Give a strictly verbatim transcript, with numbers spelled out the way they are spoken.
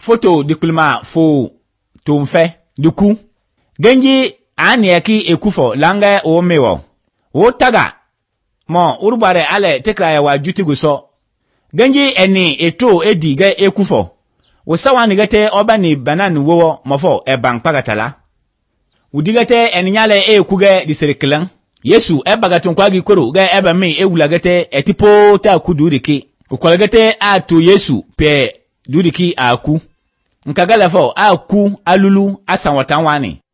photo dikulma fo tumfe duku genji ani yaki ekufo langa o mewo wo taga mo urbare ale tekra ya wa jutigu so genji eni eto edi ga ekufo wo sawani gete obani banan wo mofo e bang pagatala udigate eninyale ekuge diseriklan Yesu ebagatun kwagi koro ga eba mi ewulagate etipo ta kuduriki ukolagate atu Yesu pe duriki aku nkagala fo aku alulu asanwatan wani